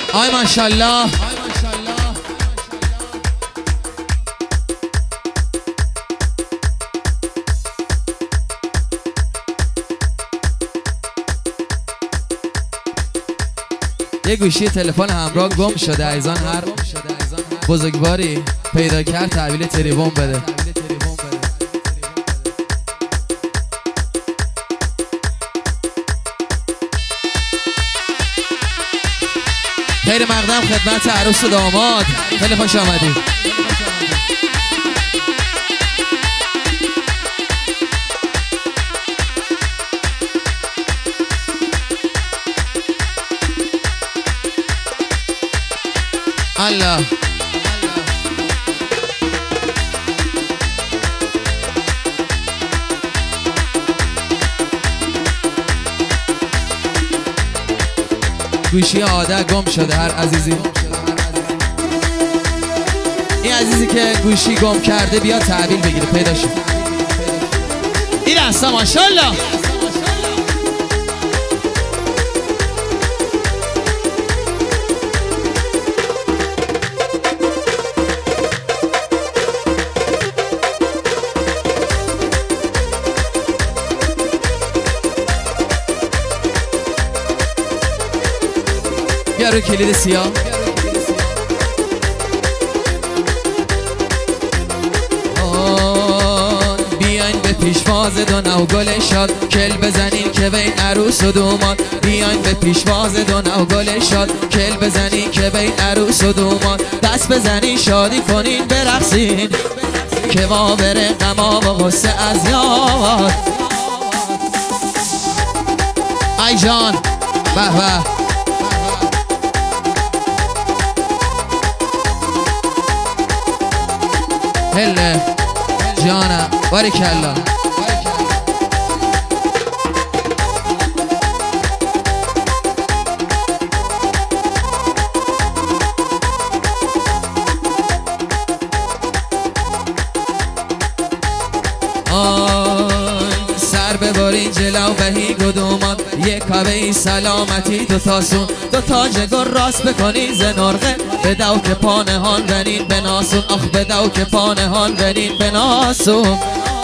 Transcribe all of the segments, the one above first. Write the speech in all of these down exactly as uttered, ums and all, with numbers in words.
آی ماشاءالله. یه گوشی تلفن همراه گم شده، ایزان هر بزرگواری پیدا کرد تحویل تریبون بده. خیر مقدم خدمت عروس و داماد، خیلی خوش آمدید. الله گوشی عاده گم شده هر عزیزی. این عزیزی که گوشی گم کرده بیا تحویل بگیره پیدا شد. این اصلا ماشاءالله. بیا روی کلید سیاه. بیاین به پیشواز دو نو گل شاد، کل بزنین که بین عروس و دومان. بیاین به پیشواز دو نو گل شاد، کل بزنین که بین عروس و دومان. دست بزنین شادی کنین برقصین که ما بره غما و غصه از یاد. ای جان به به هله جانم باریکالله. سر ببرین جلو بهی گدومان، یک کابه سلامتی دو تاسون. دو تا جگر راست بکنین زنرغه، بدو که پانهان برین به ناسون. آخ بدو که پانهان برین به ناسون.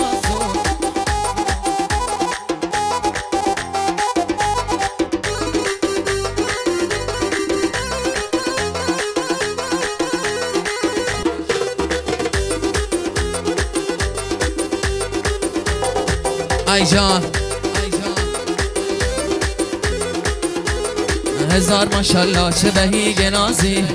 ای جان هزار ماشاءالله چه بهی گنازی.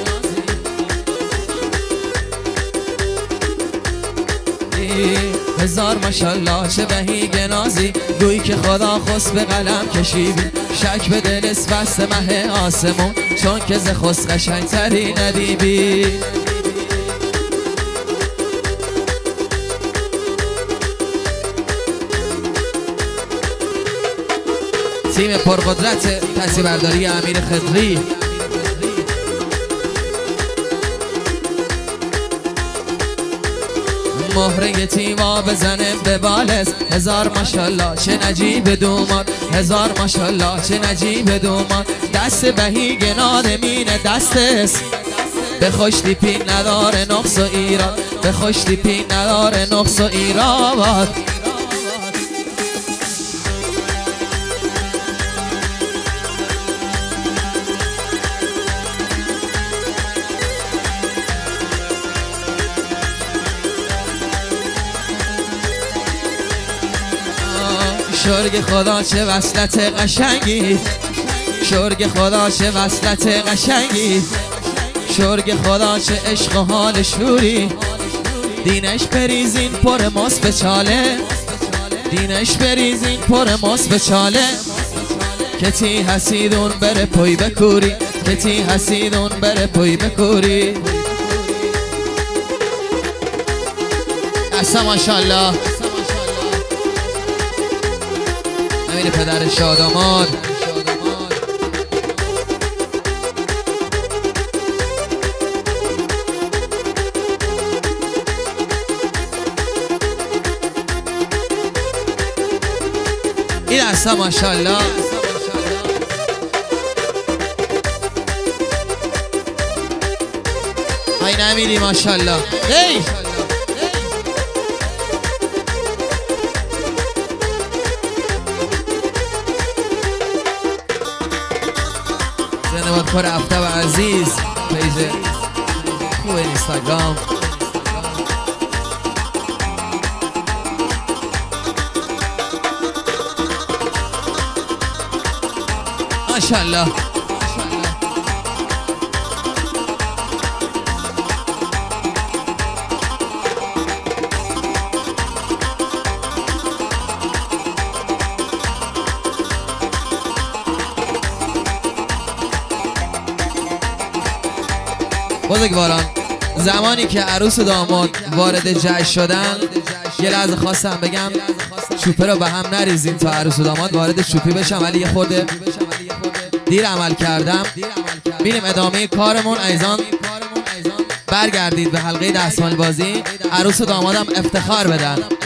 هزار ماشاءالله چه بهی گنازی. گویی که خدا خست به قلم کشیدی، شک به دل بست مه آسمون، چون که ز خست قشنگ تری ندیبی. تیم پرقدرت تصویربرداری امیر خضری. مهره تیما بزنه به بالس. هزار ماشاءالله چه نجیب دومان. هزار ماشاءالله چه نجیب دومان. دست بهی گنار مینه دستس، به خوشتی پی نداره نقص و ایراد. به خوشتی پی نداره نقص و ایراد. شرگ خدا چه وصلت قشنگی. شرگ خدا چه وصلت قشنگی. شرگ خدا چه عشق و حال شوری. دینش بریزین پر ماس به چاله. دینش بریزین پر ماس به چاله. کتی حسیدون بره پای بکوری. کتی حسیدون بره پای بکوری. اصلا ماشاءالله امیر پدر شاداماد. این اصلا ماشاءالله های نمیری ماشالله. هی زنباد خور افتاب عزیز پیج خوب اینستاگرام. ماشالله بزرگواران، زمانی که عروس و داماد وارد جشن شدن یه لحظه خواستم بگم چوپه رو به هم نریزین تا عروس و داماد وارد چوپی بشم، ولی یه خورده دیر عمل کردم. میریم ادامه کارمون. ایزان برگردید به حلقه دستمال بازی، عروس و دامادم افتخار بدن.